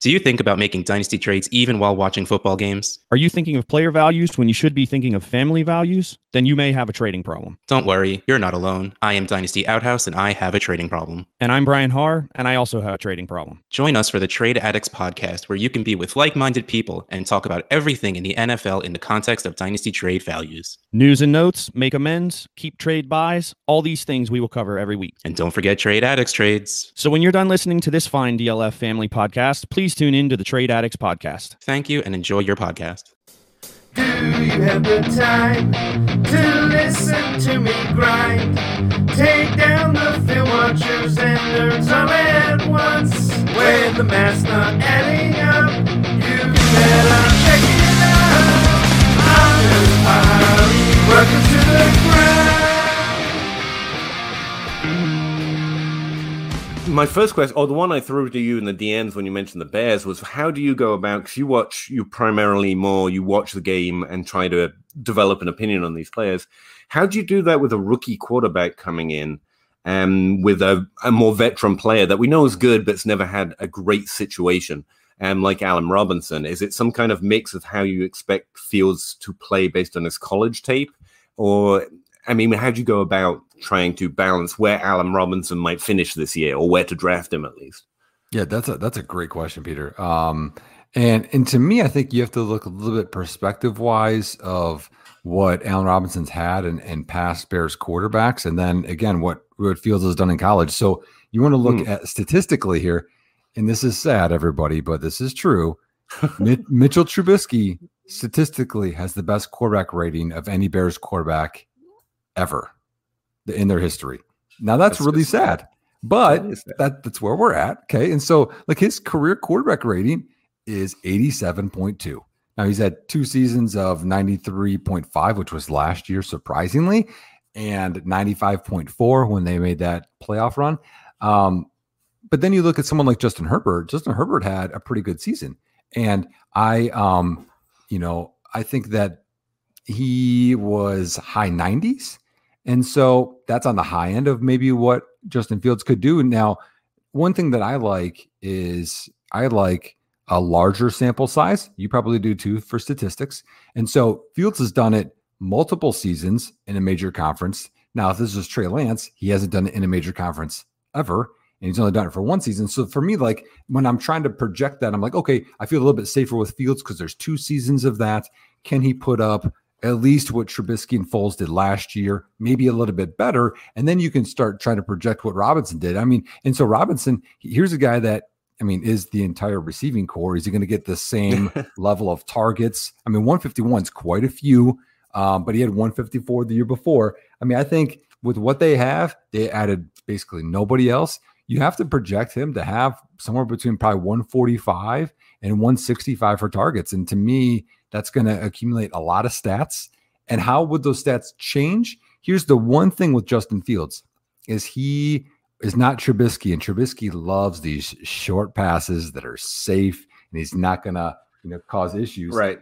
Do you think about making dynasty trades even while watching football games? Are you thinking of player values when you should be thinking of family values? Then you may have a trading problem. Don't worry, you're not alone. I am Dynasty Outhouse and I have a trading problem. And I'm Brian Haar, and I also have a trading problem. Join us for the Trade Addicts podcast, where you can be with like-minded people and talk about everything in the NFL in the context of dynasty trade values. News and notes, make amends, keep trade buys, all these things we will cover every week. And don't forget Trade Addicts trades. So when you're done listening to this fine DLF family podcast, please tune in to the Trade Addicts podcast. Thank you and enjoy your podcast. Do you have the time to listen to me grind? Take down the film watchers and nerds all at once. When the math's not adding up, you better check it out. I'm just Harry, welcome to the grind. My first question, or the one I threw to you in the DMs when you mentioned the Bears, was how do you go about, because you watch the game and try to develop an opinion on these players. How do you do that with a rookie quarterback coming in and with a more veteran player that we know is good, but's never had a great situation, like Allen Robinson? Is it some kind of mix of how you expect Fields to play based on his college tape? Or, I mean, how do you go about trying to balance where Allen Robinson might finish this year, or where to draft him at least? Yeah, that's a great question, Peter. And to me, I think you have to look a little bit perspective wise of what Allen Robinson's had and past Bears quarterbacks, and then again what Fields has done in college. So you want to look at statistically here, and this is sad, everybody, but this is true. Mitchell Trubisky statistically has the best quarterback rating of any Bears quarterback ever in their history. Now that's really sad, but that's where we're at. Okay. And so like his career quarterback rating is 87.2. Now he's had 2 seasons of 93.5, which was last year, surprisingly, and 95.4 when they made that playoff run. But then you look at someone like Justin Herbert. Justin Herbert had a pretty good season. And I think that he was high 90s. And so that's on the high end of maybe what Justin Fields could do. Now, one thing that I like is I like a larger sample size. You probably do too for statistics. And so Fields has done it multiple seasons in a major conference. Now, if this is Trey Lance, he hasn't done it in a major conference ever. And he's only done it for 1 season. So for me, like when I'm trying to project that, I'm like, okay, I feel a little bit safer with Fields because there's 2 seasons of that. Can he put up at least what Trubisky and Foles did last year, maybe a little bit better? And then you can start trying to project what Robinson did. I mean, and so Robinson, here's a guy that, I mean, is the entire receiving core. Is he going to get the same level of targets? I mean, 151 is quite a few, but he had 154 the year before. I mean, I think with what they have, they added basically nobody else. You have to project him to have somewhere between probably 145 and 165 for targets. And to me, that's going to accumulate a lot of stats. And how would those stats change? Here's the one thing with Justin Fields is he is not Trubisky, and Trubisky loves these short passes that are safe, and he's not going to cause issues. Right.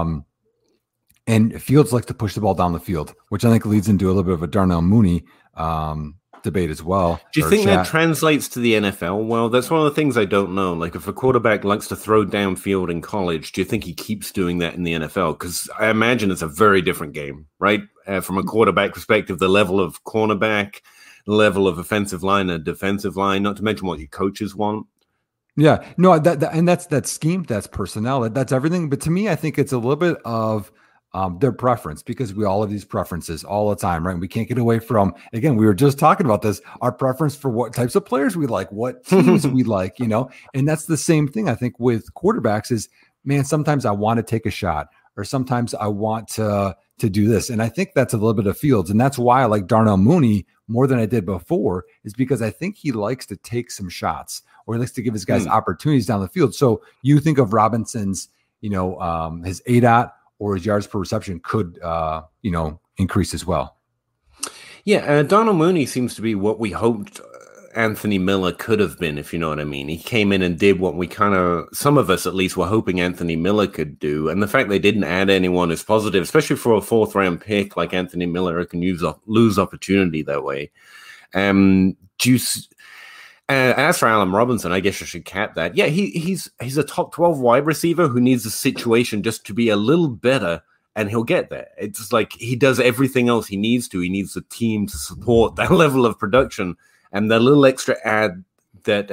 And Fields likes to push the ball down the field, which I think leads into a little bit of a Darnell Mooney debate as well. Do you think that translates to the NFL? Well, that's one of the things I don't know. Like if a quarterback likes to throw downfield in college, do you think he keeps doing that in the NFL? Because I imagine it's a very different game, right? From a quarterback perspective, the level of cornerback, the level of offensive line and defensive line, not to mention what your coaches want. Yeah, no, and that's that scheme, that's personnel, that's everything. But to me, I think it's a little bit of their preference, because we all have these preferences all the time, right? We can't get away from, again, we were just talking about this, our preference for what types of players we like, what teams we like, and that's the same thing I think with quarterbacks is, man, sometimes I want to take a shot, or sometimes I want to do this. And I think that's a little bit of Fields. And that's why I like Darnell Mooney more than I did before, is because I think he likes to take some shots, or he likes to give his guys opportunities down the field. So you think of Robinson's, his ADOT or his yards per reception could, increase as well. Yeah, Darnell Mooney seems to be what we hoped Anthony Miller could have been, if you know what I mean. He came in and did what we some of us at least, were hoping Anthony Miller could do. And the fact they didn't add anyone is positive, especially for a 4th-round pick like Anthony Miller, who can lose opportunity that way. As for Allen Robinson, I guess I should cap that. Yeah, he's a top 12 wide receiver who needs the situation just to be a little better, and he'll get there. It's like he does everything else he needs to. He needs the team to support that level of production, and the little extra add that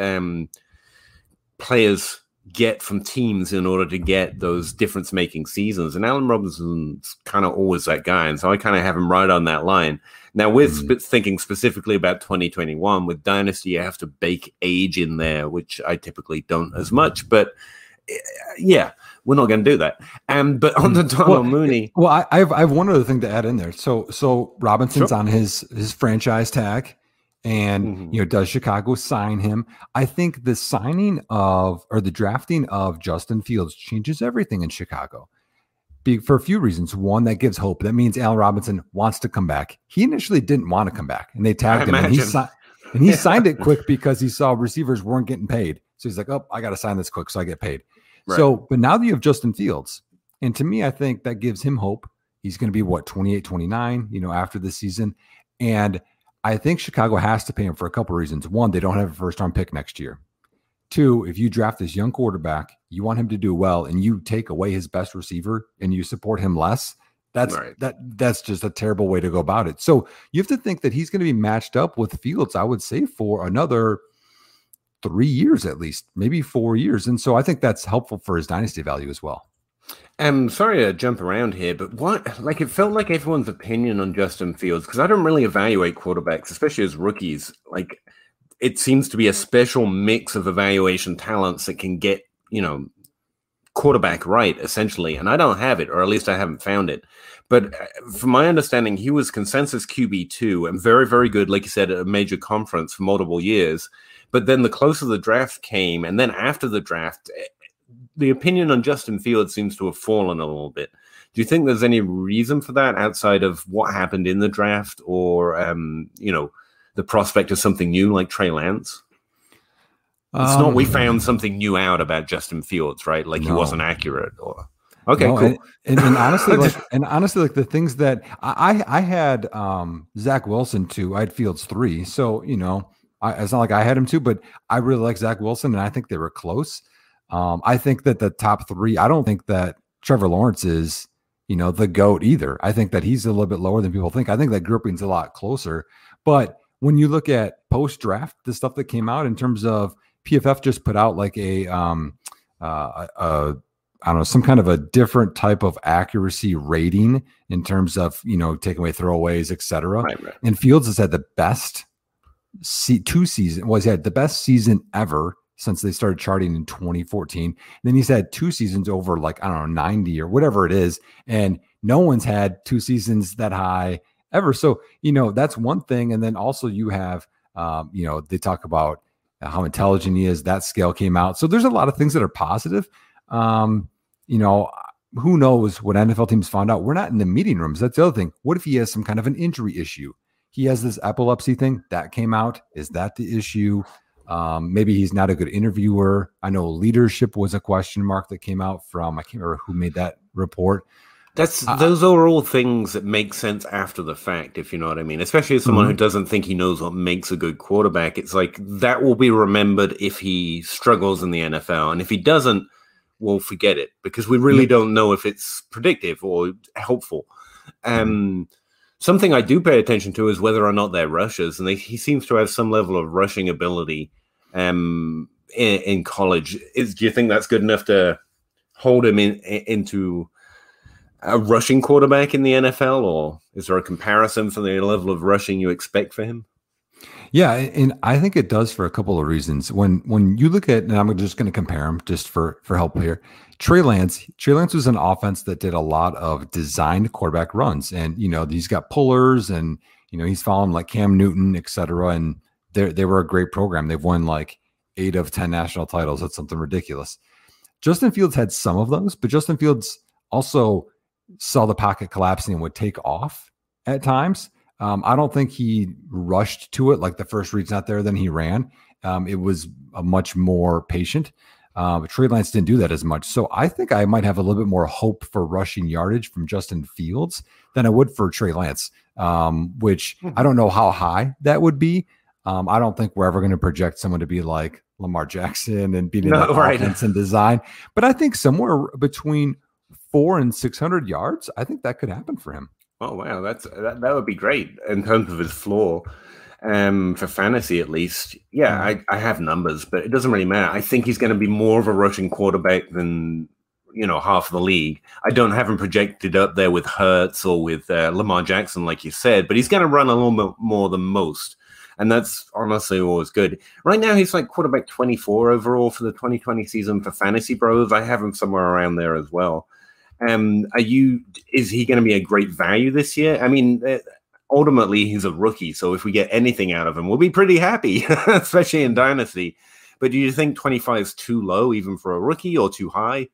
players get from teams in order to get those difference-making seasons. And Allen Robinson's kind of always that guy, and so I kind of have him right on that line. Now, we're thinking specifically about 2021. With Dynasty, you have to bake age in there, which I typically don't as much. But, yeah, we're not going to do that. But on the Darnell Mooney... Well, I have one other thing to add in there. So Robinson's on his franchise tag. And, does Chicago sign him? I think the the drafting of Justin Fields changes everything in Chicago for a few reasons. One, that gives hope. That means Allen Robinson wants to come back. He initially didn't want to come back, and they tagged him. And he signed it quick because he saw receivers weren't getting paid. So he's like, oh, I got to sign this quick so I get paid. Right. So, but now that you have Justin Fields, and to me, I think that gives him hope. He's going to be, 28, 29, after this season. And I think Chicago has to pay him for a couple of reasons. One, they don't have a first-round pick next year. Two, if you draft this young quarterback, you want him to do well, and you take away his best receiver and you support him less. That's just a terrible way to go about it. So you have to think that he's going to be matched up with Fields, I would say, for another 3 years at least, maybe 4 years. And so I think that's helpful for his dynasty value as well. I'm sorry to jump around here, but it felt like everyone's opinion on Justin Fields, because I don't really evaluate quarterbacks, especially as rookies. Like, it seems to be a special mix of evaluation talents that can get, quarterback right, essentially. And I don't have it, or at least I haven't found it. But from my understanding, he was consensus QB2 and very, very good, like you said, at a major conference for multiple years. But then the closer the draft came, and then after the draft, the opinion on Justin Fields seems to have fallen a little bit. Do you think there's any reason for that outside of what happened in the draft, or, the prospect of something new like Trey Lance? It's not we found something new out about Justin Fields, right? Like he wasn't accurate, or okay, cool. And honestly, the things that I had Zach Wilson 2, I had Fields 3. So it's not like I had him 2, but I really like Zach Wilson, and I think they were close. I think that the top 3, I don't think that Trevor Lawrence is, the GOAT either. I think that he's a little bit lower than people think. I think that grouping's a lot closer. But when you look at post-draft, the stuff that came out in terms of PFF just put out like I don't know, some kind of a different type of accuracy rating in terms of, taking away throwaways, et cetera. Right. And Fields has had the best 2 seasons. Well, he's had the best season ever since they started charting in 2014. And then he's had 2 seasons over 90 or whatever it is. And no one's had 2 seasons that high ever. So, that's one thing. And then also you have, they talk about how intelligent he is. That scale came out. So there's a lot of things that are positive. Who knows what NFL teams found out? We're not in the meeting rooms. That's the other thing. What if he has some kind of an injury issue? He has this epilepsy thing that came out. Is that the issue? Maybe he's not a good interviewer. I know leadership was a question mark that came out from, I can't remember who made that report. Those are all things that make sense after the fact, if you know what I mean. Especially as someone who doesn't think he knows what makes a good quarterback. It's like that will be remembered if he struggles in the NFL. And if he doesn't, we'll forget it, because we really don't know if it's predictive or helpful. Something I do pay attention to is whether or not they're rushers. And he seems to have some level of rushing ability in college. Do you think that's good enough to hold him into a rushing quarterback in the NFL, or is there a comparison for the level of rushing you expect for him? Yeah, and I think it does for a couple of reasons. When you look at, and I'm just going to compare him just for help here, Trey Lance was an offense that did a lot of designed quarterback runs, and he's got pullers, and he's following like Cam Newton, et cetera, and they were a great program. They've won like 8 of 10 national titles. That's something ridiculous. Justin Fields had some of those, but Justin Fields also saw the pocket collapsing and would take off at times. I don't think he rushed to it like the first read's not there, then he ran. It was a much more patient. But Trey Lance didn't do that as much. So I think I might have a little bit more hope for rushing yardage from Justin Fields than I would for Trey Lance, which I don't know how high that would be. I don't think we're ever going to project someone to be like Lamar Jackson and beating No, that right. offense and design. But I think somewhere between 400 and 600 yards, I think that could happen for him. Oh wow, that would be great in terms of his floor, for fantasy at least. Yeah, I have numbers, but it doesn't really matter. I think he's going to be more of a rushing quarterback than half of the league. I don't have him projected up there with Hurts or with Lamar Jackson, like you said, but he's going to run a little bit more than most, and that's honestly always good. Right now, he's like quarterback 24 overall for the 2020 season for Fantasy Bros. I have him somewhere around there as well. Is he going to be a great value this year? I mean, ultimately he's a rookie, so if we get anything out of him, we'll be pretty happy, especially in Dynasty. But do you think 25 is too low even for a rookie or too high?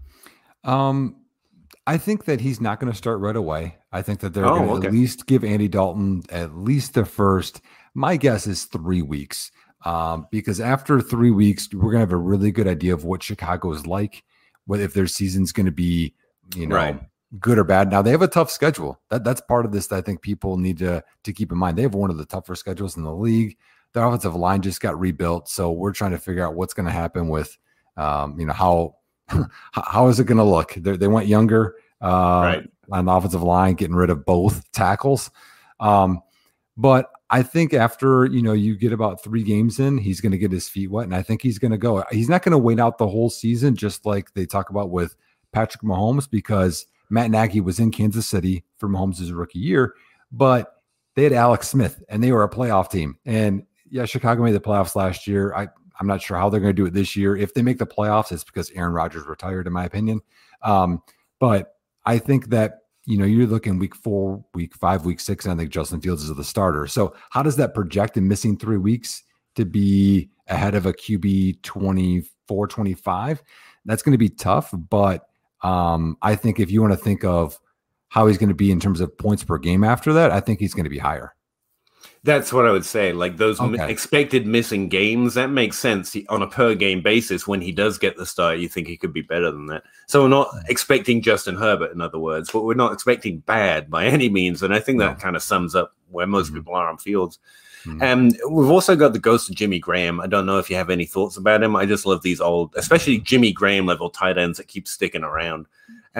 I think that he's not going to start right away. I think that they're going to at least give Andy Dalton at least the first, my guess is 3 weeks. Because after 3 weeks, we're going to have a really good idea of what Chicago is like, whether if their season's going to be good or bad. Now they have a tough schedule. That's part of this that I think people need to keep in mind. They have one of the tougher schedules in the league. Their offensive line just got rebuilt, so we're trying to figure out what's going to happen with, how is it going to look? They went younger on the offensive line, getting rid of both tackles. But I think after you get about 3 games in, he's going to get his feet wet, and I think he's going to go. He's not going to wait out the whole season, just like they talk about with Patrick Mahomes, because Matt Nagy was in Kansas City for Mahomes' rookie year, but they had Alex Smith, and they were a playoff team. And yeah, Chicago made the playoffs last year. I'm not sure how they're going to do it this year. If they make the playoffs, it's because Aaron Rodgers retired, in my opinion. But I think that you're looking week 4, week 5, week 6, and I think Justin Fields is the starter. So how does that project in missing 3 weeks to be ahead of a QB 24, 25? That's going to be tough, but I think if you want to think of how he's going to be in terms of points per game after that, I think he's going to be higher. That's what I would say. Like those expected missing games, that makes sense on a per game basis. When he does get the start, you think he could be better than that. So we're not expecting Justin Herbert, in other words, but we're not expecting bad by any means. And I think that kind of sums up where most people are on Fields. We've also got the ghost of Jimmy Graham. I don't know if you have any thoughts about him. I just love these old, especially Jimmy Graham level tight ends that keep sticking around.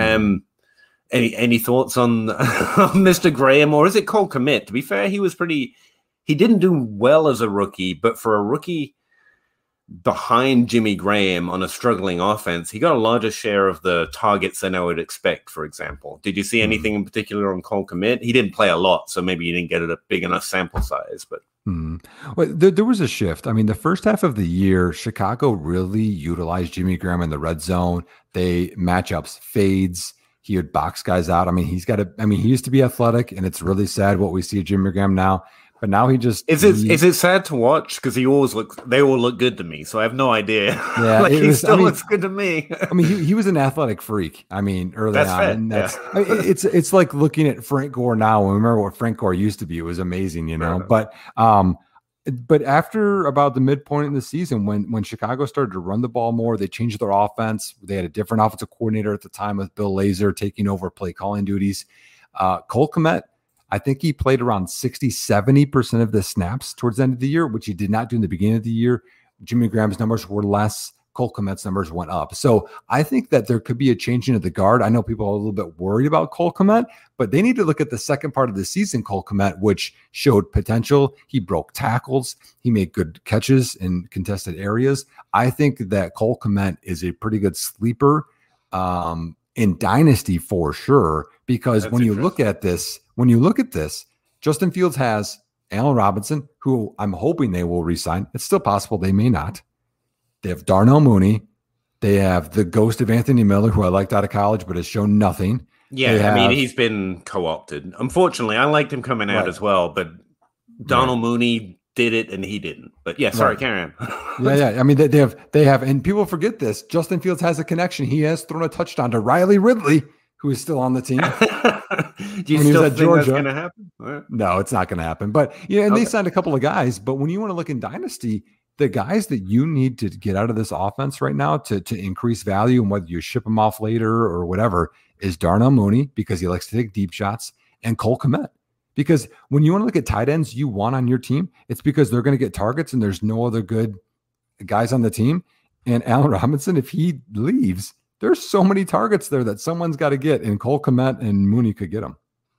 Any thoughts on Mr. Graham, or is it Cole Kmet? To be fair, he didn't do well as a rookie, but for a rookie behind Jimmy Graham on a struggling offense, he got a larger share of the targets than I would expect, for example. Did you see anything in particular on Cole Kmet? He didn't play a lot, so maybe you didn't get a big enough sample size, but well, there was a shift. I mean, the first half of the year, Chicago really utilized Jimmy Graham in the red zone. They matchups, fades. He would box guys out. I mean, he used to be athletic, and it's really sad what we see of Jimmy Graham now. But now he just is it sad to watch because they all look good to me, so I have no idea. Yeah, he still looks good to me. I mean, he was an athletic freak. I mean, early on, it's like looking at Frank Gore now. And remember what Frank Gore used to be? It was amazing, But after about the midpoint in the season, when Chicago started to run the ball more, they changed their offense. They had a different offensive coordinator at the time with Bill Lazor taking over play calling duties. Cole Kmet, I think he played around 60-70% of the snaps towards the end of the year, which he did not do in the beginning of the year. Jimmy Graham's numbers were less. Cole Kmet's numbers went up. So I think that there could be a changing of the guard. I know people are a little bit worried about Cole Kmet, but they need to look at the second part of the season, Cole Kmet, which showed potential. He broke tackles. He made good catches in contested areas. I think that Cole Kmet is a pretty good sleeper in Dynasty for sure, because when you look at this, Justin Fields has Allen Robinson, who I'm hoping they will re-sign. It's still possible they may not. They have Darnell Mooney. They have the ghost of Anthony Miller, who I liked out of college, but has shown nothing. Yeah, I mean, he's been co-opted. Unfortunately, I liked him coming out as well, but Darnell Mooney did it and he didn't. But yeah, sorry, carry on. Yeah. I mean, they have, and people forget this. Justin Fields has a connection. He has thrown a touchdown to Riley Ridley, who is still on the team. Do you still think that's going to happen? No, it's not going to happen. But they signed a couple of guys. But when you want to look in Dynasty, the guys that you need to get out of this offense right now to increase value, and whether you ship them off later or whatever, is Darnell Mooney, because he likes to take deep shots, and Cole Kmet, Because when you want to look at tight ends you want on your team, it's because they're going to get targets and there's no other good guys on the team. And Allen Robinson, if he leaves, there's so many targets there that someone's got to get, and Cole Kmet and Mooney could get them.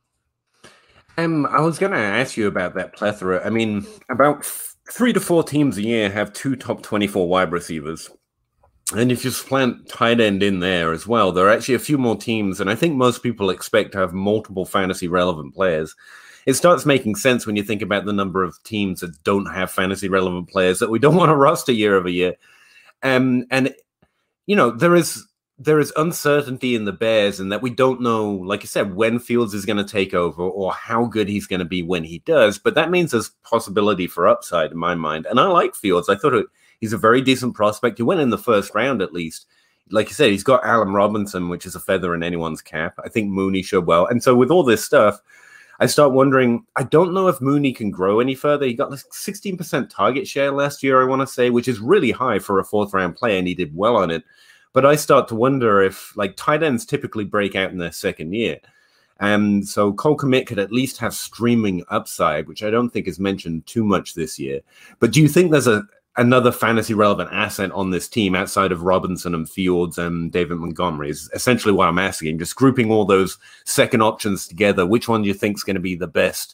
I was going to ask you about that plethora. I mean, about 3 to 4 teams a year have 2 top 24 wide receivers. And if you plant tight end in there as well, there are actually a few more teams, and I think most people expect to have multiple fantasy relevant players. It starts making sense when you think about the number of teams that don't have fantasy relevant players that we don't want to roster year over year. And you know, there is uncertainty in the Bears, and that we don't know, like you said, when Fields is going to take over or how good he's going to be when he does. But that means there's possibility for upside in my mind. And I like Fields. I thought he's a very decent prospect. He went in the first round at least. Like you said, he's got Allen Robinson, which is a feather in anyone's cap. I think Mooney showed well. And so with all this stuff, I start wondering, I don't know if Mooney can grow any further. He got like 16% target share last year, I want to say, which is really high for a 4th-round player, and he did well on it. But I start to wonder if, like, tight ends typically break out in their second year. And so Cole Kmet could at least have streaming upside, which I don't think is mentioned too much this year. But do you think there's another fantasy relevant asset on this team outside of Robinson and Fields and David Montgomery? Is essentially what I'm asking. Just grouping all those second options together, which one do you think is going to be the best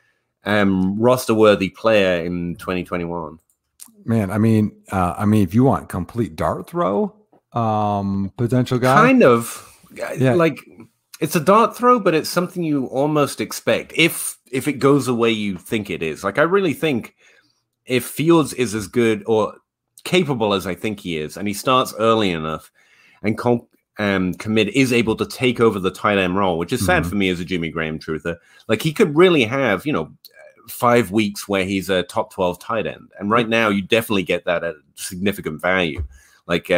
roster-worthy player in 2021? Man, I mean, if you want complete dart throw, potential guy, kind of, yeah. Like it's a dart throw, but it's something you almost expect if it goes the way you think it is. Like I really think if Fields is as good or capable as I think he is, and he starts early enough, and Kmet is able to take over the tight end role, which is sad for me as a Jimmy Graham truther. Like he could really have, 5 weeks where he's a top 12 tight end. And right now you definitely get that at significant value. Like,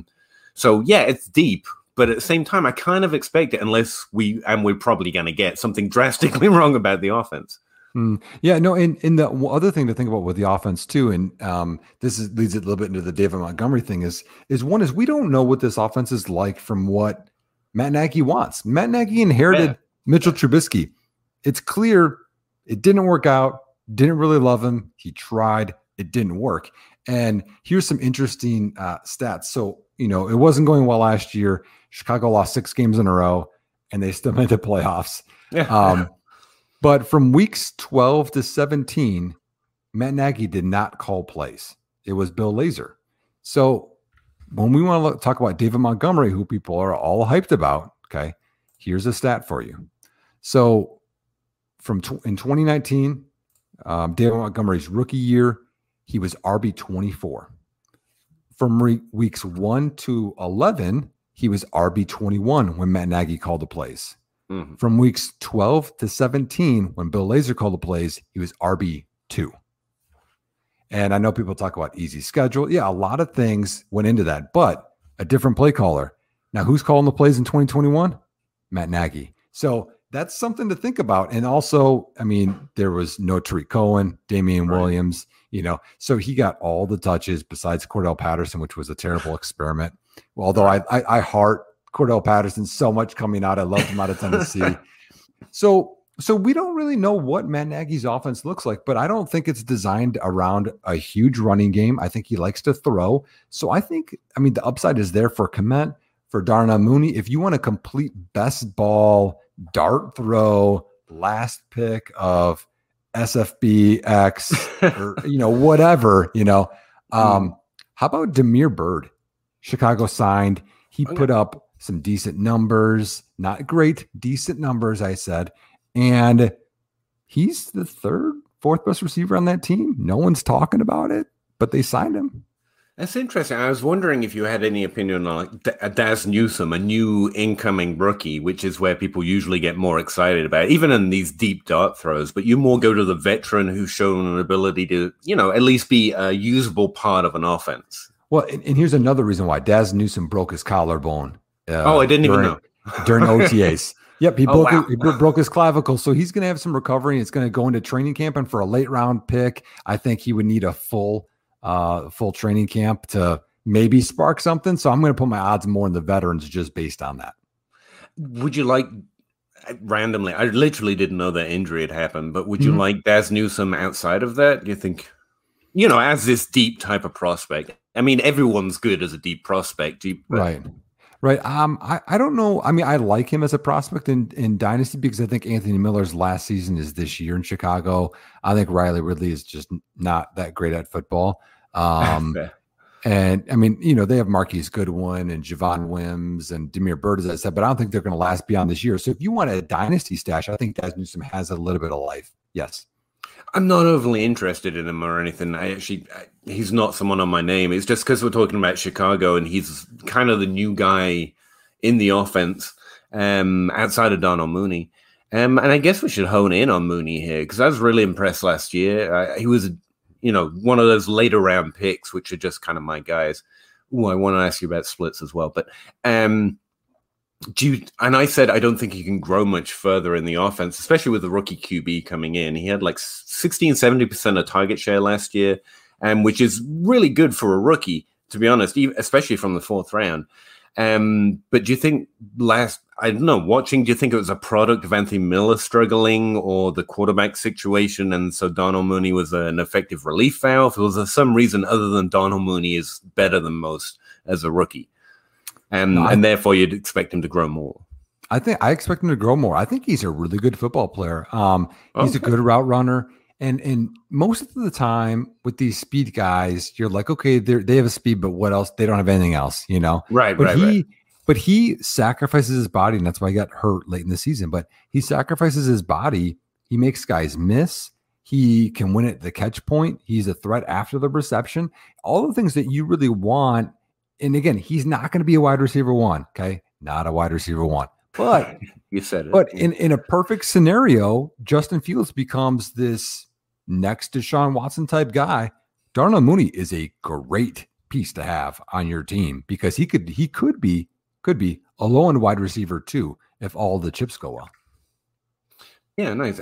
so yeah, it's deep, but at the same time, I kind of expect it unless we're probably going to get something drastically wrong about the offense. Yeah, no, and the other thing to think about with the offense too, and leads it a little bit into the David Montgomery thing is we don't know what this offense is like from what Matt Nagy wants. Matt Nagy inherited Mitchell Trubisky. It's clear it didn't work out, didn't really love him. He tried, it didn't work. And here's some interesting stats. So, it wasn't going well last year. Chicago lost 6 games in a row, and they still made the playoffs. Yeah. But from weeks 12 to 17, Matt Nagy did not call plays. It was Bill Lazor. So when we want to talk about David Montgomery, who people are all hyped about, okay, here's a stat for you. So in 2019, David Montgomery's rookie year, he was RB 24. From weeks 1 to 11, he was RB 21 when Matt Nagy called the plays. Mm-hmm. From weeks 12 to 17, when Bill Lazor called the plays, he was RB 2. And I know people talk about easy schedule. Yeah, a lot of things went into that, but a different play caller. Now, who's calling the plays in 2021? Matt Nagy. So that's something to think about. And also, I mean, there was no Tariq Cohen, Damian Williams, so he got all the touches besides Cordell Patterson, which was a terrible experiment. Well, although I heart Cordell Patterson so much coming out. I loved him out of Tennessee. So we don't really know what Matt Nagy's offense looks like, but I don't think it's designed around a huge running game. I think he likes to throw. So the upside is there for Kmet, for Darnell Mooney. If you want a complete best ball dart throw, last pick of SFBX or, whatever, how about Damiere Byrd? Chicago signed. He put up some decent numbers, not great, decent numbers, I said. And he's the 3rd, 4th best receiver on that team. No one's talking about it, but they signed him. That's interesting. I was wondering if you had any opinion on Daz Newsome, a new incoming rookie, which is where people usually get more excited about, even in these deep dart throws. But you more go to the veteran who's shown an ability to, at least be a usable part of an offense. Well, and here's another reason why Daz Newsome broke his collarbone. I didn't even know. During OTAs. Yep, he broke his clavicle. So he's going to have some recovery. And it's going to go into training camp. And for a late round pick, I think he would need a full training camp to maybe spark something. So I'm going to put my odds more in the veterans just based on that. Would you like randomly, I literally didn't know that injury had happened, but would you Mhm. like Daz Newsome outside of that? Do you think, as this deep type of prospect? I mean, everyone's good as a deep prospect. Right. Right. I don't know. I mean, I like him as a prospect in Dynasty because I think Anthony Miller's last season is this year in Chicago. I think Riley Ridley is just not that great at football. And I mean, they have Marquise Goodwin and Javon Wims and Demir Bird, as I said, but I don't think they're going to last beyond this year. So if you want a dynasty stash, I think Daz Newsome has a little bit of life. Yes. I'm not overly interested in him or anything. He's not someone on my name. It's just because we're talking about Chicago and he's kind of the new guy in the offense outside of Darnell Mooney. And I guess we should hone in on Mooney here because I was really impressed last year. He was, one of those later round picks, which are just kind of my guys. Ooh, I want to ask you about splits as well. But and I said I don't think he can grow much further in the offense, especially with the rookie QB coming in. He had like 16-70% of target share last year, which is really good for a rookie, to be honest, especially from the 4th round. But do you think watching, do you think it was a product of Anthony Miller struggling or the quarterback situation, and so Darnell Mooney was an effective relief valve? Or was there some reason other than Darnell Mooney is better than most as a rookie? And therefore, you'd expect him to grow more. I expect him to grow more. I think he's a really good football player. He's a good route runner. And most of the time with these speed guys, you're like, okay, they have a speed, but what else? They don't have anything else, Right, But he sacrifices his body, and that's why he got hurt late in the season. But he sacrifices his body. He makes guys miss. He can win at the catch point. He's a threat after the reception. All the things that you really want. And again, he's not going to be a wide receiver 1. Okay. Not a wide receiver 1, but you said it. But in a perfect scenario, Justin Fields becomes this next Deshaun Watson type guy. Darnell Mooney is a great piece to have on your team because he could be a low end wide receiver 2 if all the chips go well. Yeah. Nice.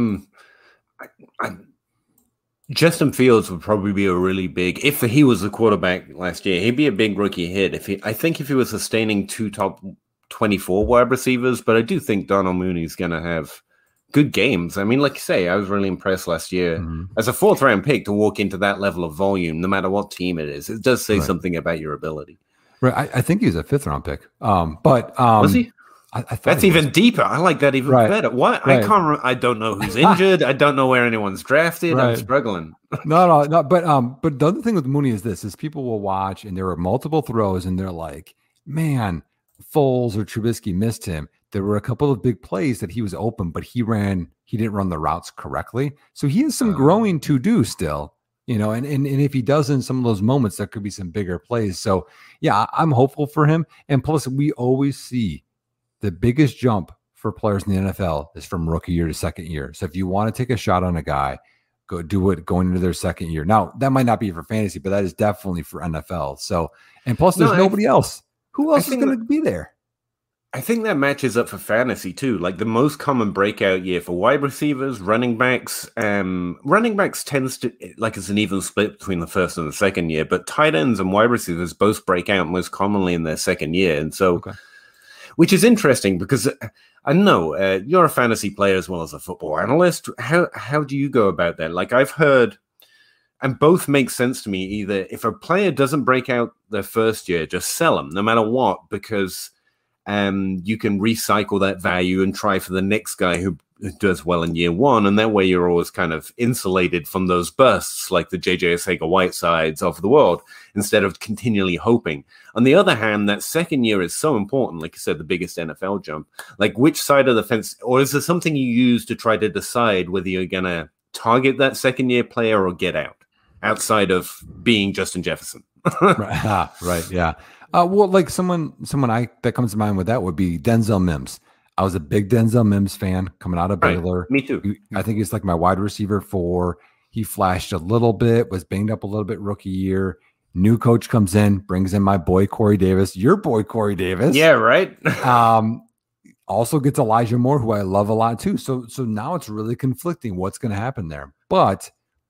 Justin Fields would probably be a really big, if he was the quarterback last year, he'd be a big rookie hit. I think if he was sustaining 2 top 24 wide receivers, but I do think Darnell Mooney's going to have good games. I mean, like you say, I was really impressed last year as a 4th round pick to walk into that level of volume, no matter what team it is. It does say something about your ability. Right. I think he was a 5th round pick. But was he? I thought that's even deeper. I like that even better. What? Right. I don't know who's injured. I don't know where anyone's drafted. Right. I'm struggling. No. But the other thing with Mooney is people will watch and there were multiple throws and they're like, man, Foles or Trubisky missed him. There were a couple of big plays that he was open, but he didn't run the routes correctly. So he has some growing to do still, and if he does in some of those moments, there could be some bigger plays. So yeah, I'm hopeful for him. And plus we always see the biggest jump for players in the NFL is from rookie year to second year. So if you want to take a shot on a guy, go do it going into their second year. Now, that might not be for fantasy, but that is definitely for NFL. So, and plus there's nobody else. Who else is going to be there? I think that matches up for fantasy too. Like the most common breakout year for wide receivers, running backs tends to, like it's an even split between the first and the second year, but tight ends and wide receivers both break out most commonly in their second year. And so, which is interesting because I know you're a fantasy player as well as a football analyst. How do you go about that? Like I've heard, and both make sense to me. Either if a player doesn't break out their first year, just sell them no matter what, because you can recycle that value and try for the next guy who does well in year 1. And that way you're always kind of insulated from those bursts like the JJ Arcega-Whitesides of the world, instead of continually hoping. On the other hand, that second year is so important. Like you said, the biggest NFL jump, like which side of the fence, or is there something you use to try to decide whether you're going to target that second year player or get out outside of being Justin Jefferson? Right. Yeah. Well, like someone that comes to mind with that would be Denzel Mims. I was a big Denzel Mims fan coming out of Baylor. Me too. I think he's like my wide receiver 4. He flashed a little bit, was banged up a little bit rookie year. New coach comes in, brings in my boy Corey Davis, your boy Corey Davis. Yeah, right. Also gets Elijah Moore, who I love a lot too. So now it's really conflicting what's going to happen there. But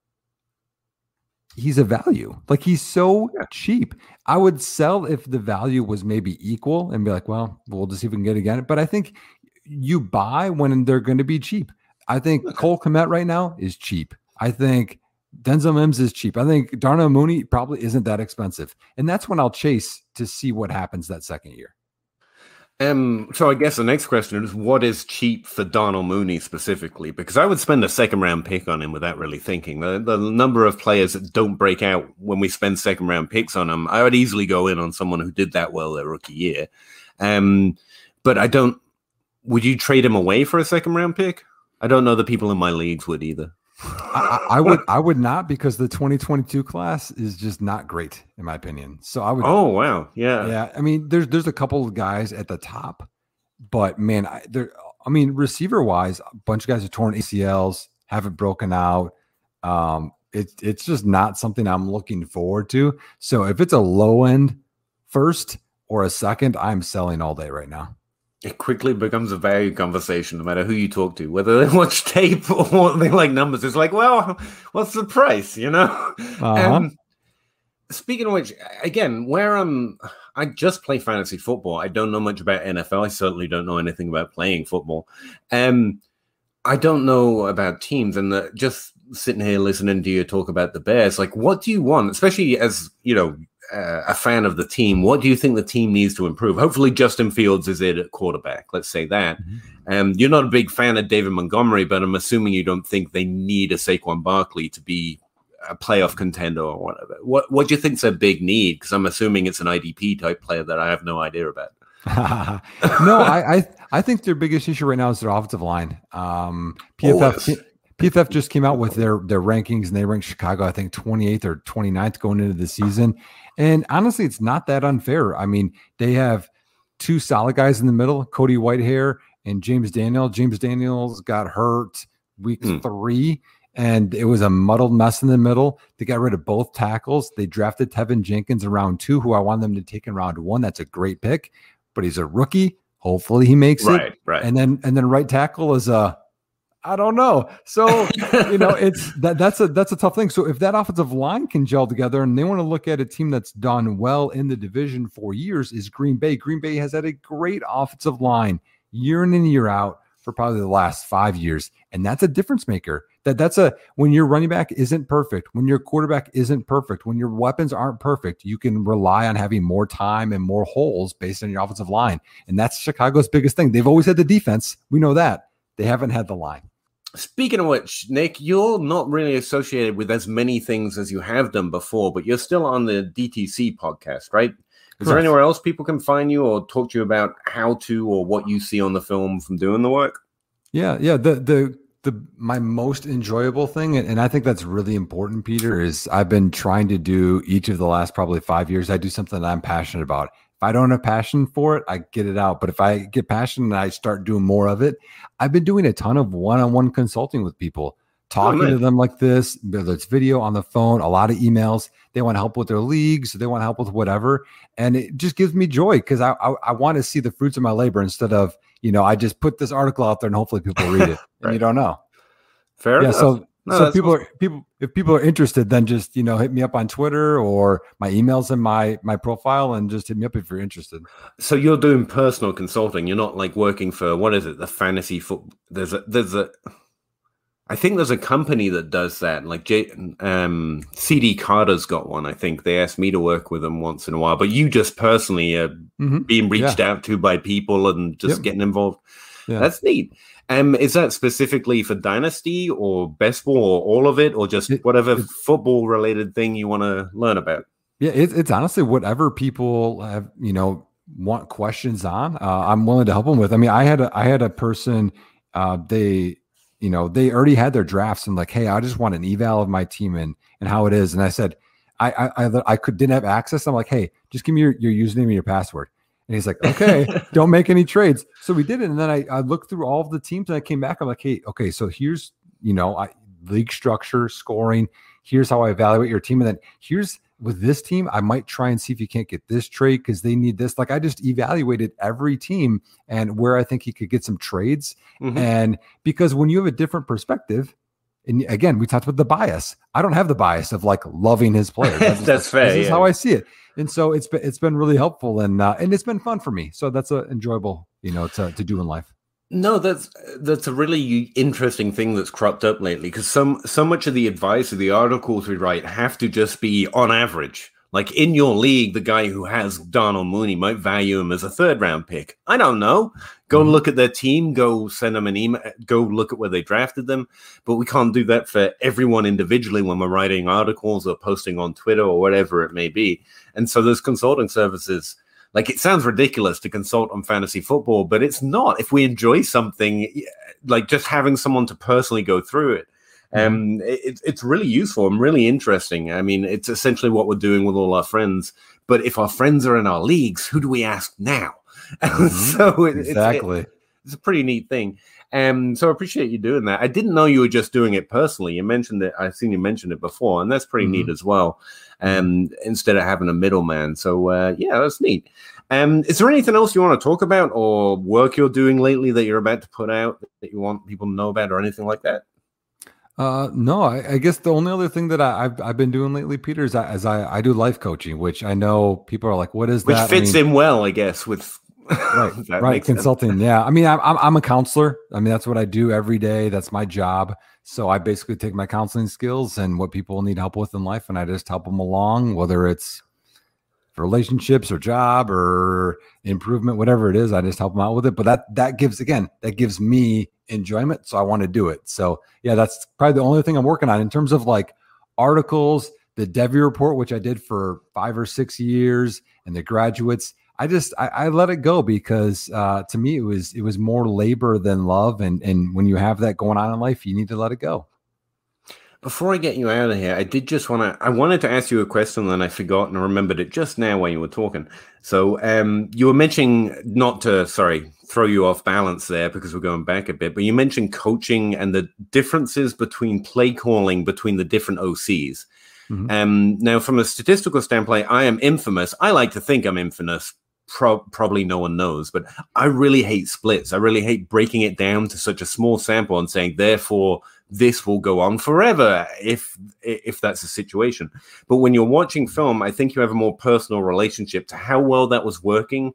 he's a value. Like he's so cheap. I would sell if the value was maybe equal and be like, well, we'll just see if we can get it again. But I think you buy when they're going to be cheap. I think Cole Kmet right now is cheap. I think Denzel Mims is cheap. I think Darnell Mooney probably isn't that expensive. And that's when I'll chase to see what happens that second year. So I guess the next question is, what is cheap for Darnell Mooney specifically? Because I would spend a second-round pick on him without really thinking. The number of players that don't break out when we spend second-round picks on them, I would easily go in on someone who did that well their rookie year. But I don't. Would you trade him away for a second-round pick? I don't know the people in my leagues would either. I would not, because the 2022 class is just not great in my opinion. So I would. Oh wow, yeah. I mean, there's a couple of guys at the top, but man, receiver wise, a bunch of guys have torn ACLs, haven't broken out. It's just not something I'm looking forward to. So if it's a low end first or a second, I'm selling all day right now. It quickly becomes a value conversation, no matter who you talk to, whether they watch tape or they like numbers. It's like, well, what's the price, you know? Uh-huh. Speaking of which, again, I just play fantasy football. I don't know much about NFL. I certainly don't know anything about playing football. I don't know about teams, and just sitting here listening to you talk about the Bears, like, what do you want, especially as, you know, a fan of the team? What do you think the team needs to improve? Hopefully Justin Fields is it at quarterback. Let's say that. You're not a big fan of David Montgomery, but I'm assuming you don't think they need a Saquon Barkley to be a playoff contender or whatever. What do you think's a big need? Because I'm assuming it's an IDP type player that I have no idea about. No, I think their biggest issue right now is their offensive line. PFF just came out with their rankings, and they ranked Chicago, I think, 28th or 29th going into the season. And honestly, it's not that unfair. I mean, they have two solid guys in the middle, Cody Whitehair and James Daniel. James Daniels got hurt week 3, and it was a muddled mess in the middle. They got rid of both tackles. They drafted Tevin Jenkins in round 2, who I want them to take in round 1. That's a great pick, but he's a rookie. Hopefully he makes it. Right. And then right tackle is I don't know. So, you know, that's a tough thing. So if that offensive line can gel together, and they want to look at a team that's done well in the division for years, is Green Bay. Green Bay has had a great offensive line year in and year out for probably the last 5 years. And that's a difference maker. When your running back isn't perfect, when your quarterback isn't perfect, when your weapons aren't perfect, you can rely on having more time and more holes based on your offensive line. And that's Chicago's biggest thing. They've always had the defense. We know that. They haven't had the line. Speaking of which, Nick, you're not really associated with as many things as you have done before, but you're still on the DTC podcast, right? Is there anywhere else people can find you or talk to you about how to or what you see on the film from doing the work? Yeah. My most enjoyable thing, and I think that's really important, Peter, is I've been trying to do each of the last probably 5 years. I do something that I'm passionate about. If I don't have passion for it, I get it out. But if I get passion and I start doing more of it, I've been doing a ton of one-on-one consulting with people, talking to them like this, whether it's video, on the phone, a lot of emails. They want help with their leagues. They want help with whatever. And it just gives me joy, because I want to see the fruits of my labor instead of, you know, I just put this article out there and hopefully people read it. And you don't know. Fair enough. So if people are interested, then just, you know, hit me up on Twitter, or my email's in my profile, and just hit me up if you're interested. So you're doing personal consulting. You're not like working for, what is it? The fantasy football. I think there's a company that does that. Like CD Carter's got one. I think they asked me to work with them once in a while, but you just personally are being reached out to by people and just getting involved. Yeah. That's neat. Is that specifically for Dynasty or best ball or all of it, or just whatever football related thing you want to learn about? Yeah, it's honestly whatever people have, you know, want questions on. I'm willing to help them with. I mean, I had a person, they already had their drafts, and like, hey, I just want an eval of my team and how it is. And I said, I didn't have access. I'm like, hey, just give me your username and your password. And he's like, okay, don't make any trades. So we did it. And then I looked through all of the teams, and I came back. I'm like, hey, okay, so here's, you know, league structure, scoring. Here's how I evaluate your team. And then here's, with this team, I might try and see if you can't get this trade because they need this. Like, I just evaluated every team and where I think he could get some trades. And because when you have a different perspective, and again, we talked about the bias. I don't have the bias of like loving his players. That's fair. This is how I see it. And so it's been really helpful, and it's been fun for me. So that's enjoyable, you know, to do in life. No, that's a really interesting thing that's cropped up lately, because so much of the advice of the articles we write have to just be on average. Like in your league, the guy who has Darnell Mooney might value him as a 3rd-round pick. I don't know. Go look at their team. Go send them an email. Go look at where they drafted them. But we can't do that for everyone individually when we're writing articles or posting on Twitter or whatever it may be. And so there's consulting services. Like, it sounds ridiculous to consult on fantasy football, but it's not. If we enjoy something, like just having someone to personally go through it, it's really useful and really interesting. I mean, it's essentially what we're doing with all our friends. But if our friends are in our leagues, who do we ask now? So it's a pretty neat thing. So I appreciate you doing that. I didn't know you were just doing it personally. You mentioned it. I've seen you mention it before, and that's pretty neat as well. Instead of having a middleman. So yeah, that's neat. Is there anything else you want to talk about, or work you're doing lately that you're about to put out that you want people to know about, or anything like that? No, I guess the only other thing that I've been doing lately, Peter, is I do life coaching, which I know people are like, what is that? Which fits in well, I guess, with right consulting. Sense. Yeah. I mean, I'm a counselor. I mean, that's what I do every day. That's my job. So I basically take my counseling skills and what people need help with in life, and I just help them along, whether it's relationships or job or improvement, whatever it is. I just help them out with it. But that gives me enjoyment. So I want to do it. So yeah, that's probably the only thing I'm working on in terms of like articles, the Devy report, which I did for 5 or 6 years, and the graduates. I let it go because to me it was more labor than love. And when you have that going on in life, you need to let it go. Before I get you out of here, I wanted to ask you a question, and I forgot and I remembered it just now when you were talking. So you were mentioning, not to, throw you off balance there because we're going back a bit, but you mentioned coaching and the differences between play calling between the different OCs. Now, from a statistical standpoint, I am infamous. I like to think I'm infamous. Probably no one knows, but I really hate splits. I really hate breaking it down to such a small sample and saying, therefore, this will go on forever if that's the situation. But when you're watching film, I think you have a more personal relationship to how well that was working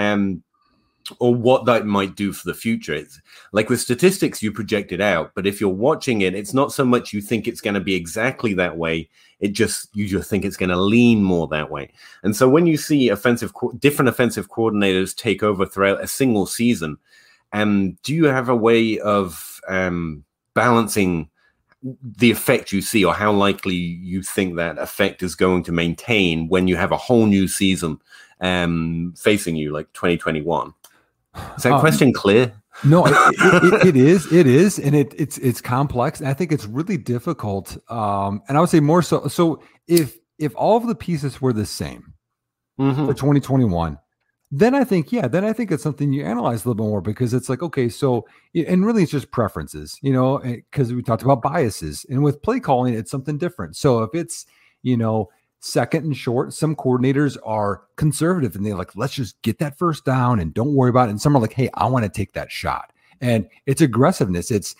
or what that might do for the future. It's like with statistics, you project it out, but if you're watching it, it's not so much you think it's going to be exactly that way. You just think it's going to lean more that way. And so when you see different offensive coordinators take over throughout a single season, do you have a way of balancing the effect you see, or how likely you think that effect is going to maintain when you have a whole new season facing you, like 2021? Is that question clear? No, it is, and it's complex, and I think it's really difficult. And I would say more so. So if all of the pieces were the same for 2021, then I think it's something you analyze a little bit more, because it's like, okay, so, and really it's just preferences, because we talked about biases, and with play calling, it's something different. So if it's, second and short, some coordinators are conservative and they're like, let's just get that first down and don't worry about it. And some are like, hey, I want to take that shot. And it's aggressiveness. It's,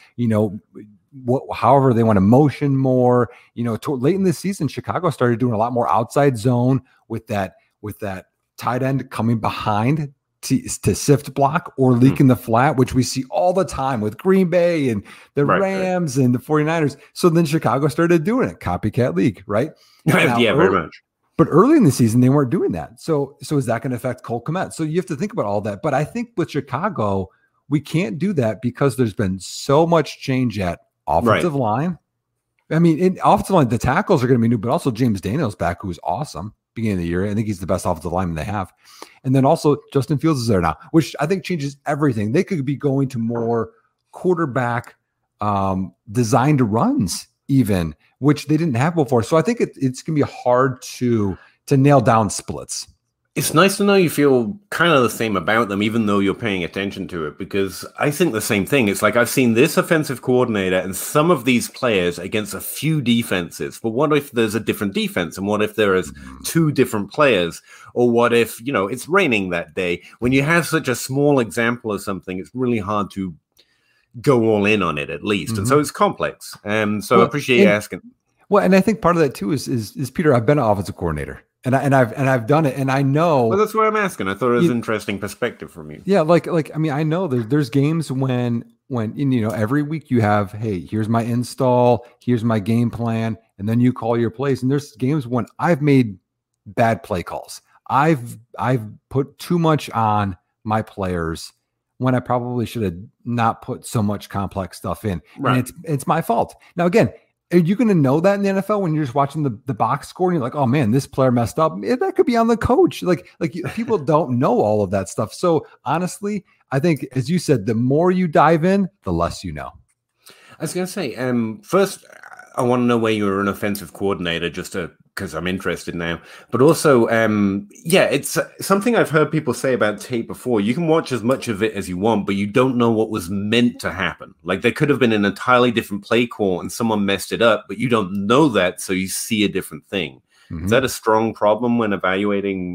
however they want to motion more, late in the season, Chicago started doing a lot more outside zone with that tight end coming behind to sift block or leak in the flat, which we see all the time with Green Bay and the Rams and the 49ers. So then Chicago started doing it, copycat league, right? Yeah, very much. But early in the season, they weren't doing that. So is that going to affect Cole Kmet? So you have to think about all that. But I think with Chicago, we can't do that because there's been so much change at offensive line. I mean, in offensive line, the tackles are going to be new, but also James Daniels back, who's awesome. Beginning of the year, I think he's the best offensive lineman they have. And then also Justin Fields is there now, which I think changes everything. They could be going to more quarterback designed runs even, which they didn't have before. So I think it's going to be hard to nail down splits. It's nice to know you feel kind of the same about them, even though you're paying attention to it, because I think the same thing. It's like I've seen this offensive coordinator and some of these players against a few defenses. But what if there's a different defense? And what if there is 2 different players? Or what if, it's raining that day? When you have such a small example of something, it's really hard to go all in on it, at least. And so it's complex. So I appreciate you asking. Well, and I think part of that too is Peter, I've been an offensive coordinator. And I've done it, and I know. Well, that's why I'm asking. I thought it was an interesting perspective from you. Yeah, like I mean, I know there's games when every week you have, hey, here's my install, here's my game plan, and then you call your plays. And there's games when I've made bad play calls. I've put too much on my players when I probably should have not put so much complex stuff in. Right. And it's my fault. Now, again, are you going to know that in the NFL when you're just watching the box score and you're like, oh man, this player messed up? That could be on the coach. Like people don't know all of that stuff. So honestly, I think, as you said, the more you dive in, the less you know. I was going to say, first, I want to know where you were an offensive coordinator, just because I'm interested now. But also, it's something I've heard people say about tape before. You can watch as much of it as you want, but you don't know what was meant to happen. Like there could have been an entirely different play call and someone messed it up, but you don't know that, so you see a different thing. Mm-hmm. Is that a strong problem when evaluating,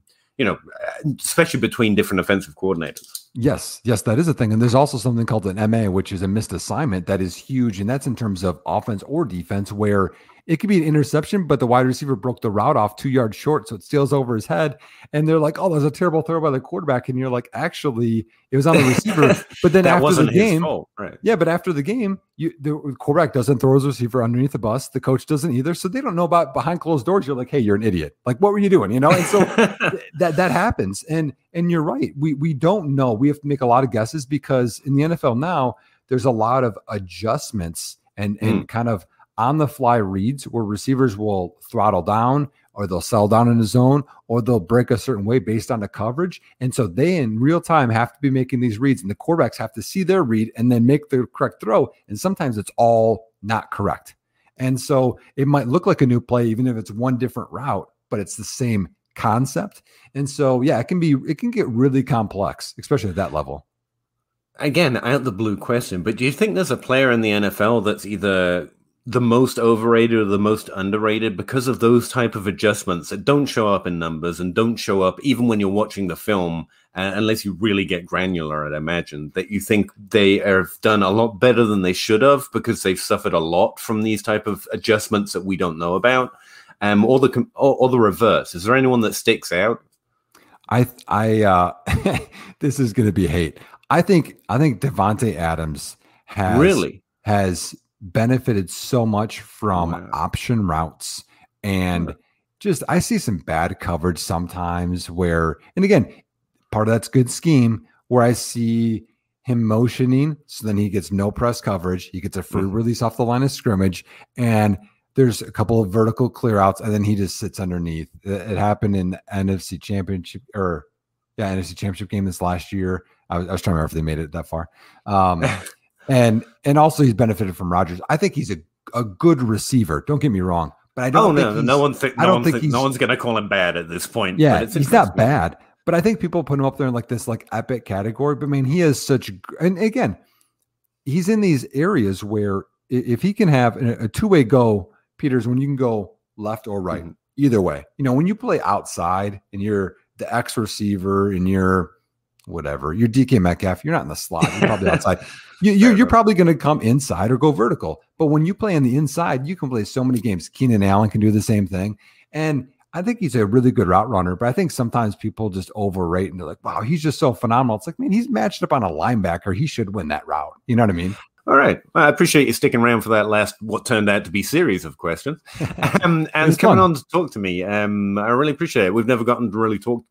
especially between different offensive coordinators? Yes, that is a thing. And there's also something called an MA, which is a missed assignment that is huge. And that's in terms of offense or defense, where it could be an interception, but the wide receiver broke the route off 2 yards short, so it steals over his head. And they're like, oh, there's a terrible throw by the quarterback. And you're like, actually, it was on the receiver. But then after the game, right? Yeah, but after the game, the quarterback doesn't throw his receiver underneath the bus. The coach doesn't either. So they don't know about behind closed doors. You're like, hey, you're an idiot. Like, what were you doing? And so that happens. And you're right. We don't know. We have to make a lot of guesses because in the NFL now, there's a lot of adjustments and kind of on the fly reads where receivers will throttle down or they'll settle down in the zone or they'll break a certain way based on the coverage. And so they in real time have to be making these reads, and the quarterbacks have to see their read and then make the correct throw. And sometimes it's all not correct. And so it might look like a new play, even if it's one different route, but it's the same concept. And so, yeah, it can get really complex, especially at that level. Again, out the blue question, but do you think there's a player in the NFL that's either the most overrated or the most underrated because of those type of adjustments that don't show up in numbers and don't show up even when you're watching the film, unless you really get granular, I'd imagine, that you think they have done a lot better than they should have because they've suffered a lot from these type of adjustments that we don't know about, or the reverse? Is there anyone that sticks out? I this is going to be hate. I think Devontae Adams has benefited so much from option routes, and just I see some bad coverage sometimes where, and again, part of that's good scheme where I see him motioning, so then he gets no press coverage, he gets a free release off the line of scrimmage, and there's a couple of vertical clear outs, and then he just sits underneath. It happened in the NFC Championship game this last year. I was trying to remember if they made it that far. And also he's benefited from Rodgers. I think he's a good receiver. Don't get me wrong, but I don't think no one's going to call him bad at this point. Yeah, he's not bad, but I think people put him up there in like this like epic category. But I mean, he is and again, he's in these areas where if he can have a two-way go, Peters, when you can go left or right, either way, when you play outside and you're the X receiver and you're whatever, you're DK Metcalf, you're not in the slot, you're probably outside. You're probably going to come inside or go vertical. But when you play on the inside, you can play so many games. Keenan Allen can do the same thing. And I think he's a really good route runner, but I think sometimes people just overrate and they're like, wow, he's just so phenomenal. It's like, man, he's matched up on a linebacker. He should win that route. You know what I mean? All right. Well, I appreciate you sticking around for that last, what turned out to be series of questions. And coming on to talk to me. I really appreciate it. We've never gotten to really talk.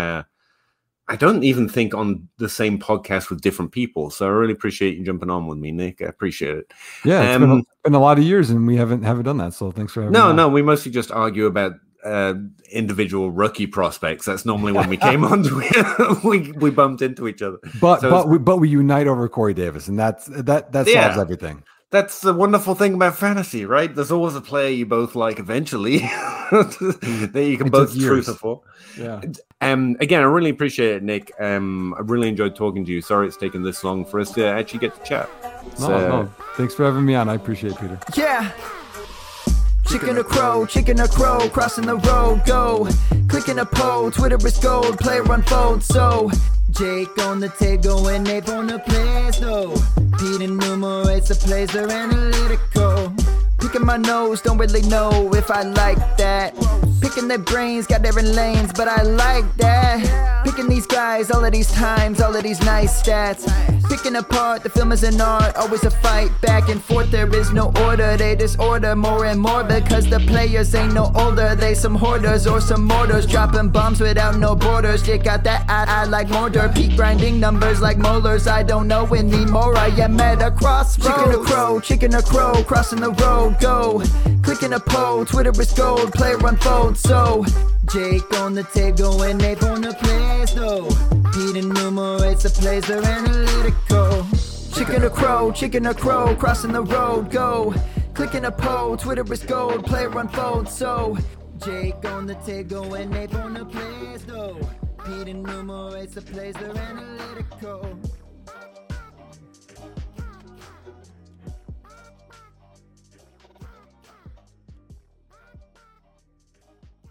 I don't even think on the same podcast with different people. So I really appreciate you jumping on with me, Nick. I appreciate it. Yeah, it's been a lot of years and we haven't done that. So thanks for having me. No, we mostly just argue about individual rookie prospects. That's normally when we came on we bumped into each other. But we unite over Corey Davis, and that solves everything. That's the wonderful thing about fantasy, right? There's always a player you both like eventually that you can both root for. Yeah. Again, I really appreciate it, Nick. I really enjoyed talking to you. Sorry it's taken this long for us to actually get to chat. No. Thanks for having me on. I appreciate it, Peter. Yeah. Chicken or crow, crossing the road, go. Clicking a pole, Twitter is gold, player unfold, so. Jake on the table and Nate on the players, no. Pete enumerates the plays, they're analytical. Picking my nose, don't really know if I like that. Picking their brains, got different lanes, but I like that. Picking these guys, all of these times, all of these nice stats. Picking apart, the film is an art, always a fight back and forth. There is no order, they disorder more and more because the players ain't no older. They some hoarders or some mortars, dropping bombs without no borders. You got that I like mortar, peak grinding numbers like molars. I don't know anymore, I am at a crossroads. Chicken or crow, crossing the road, go. Clicking a poll, Twitter is gold, player unfold. So Jake on the table and Nate on the plays though. Pete enumerates the plays, they're analytical. Chicken or crow, crossing the road, go. Clicking a poll, Twitter is gold, player unfold. So Jake on the table and Nate on the plays though. Pete enumerates the plays, they're analytical.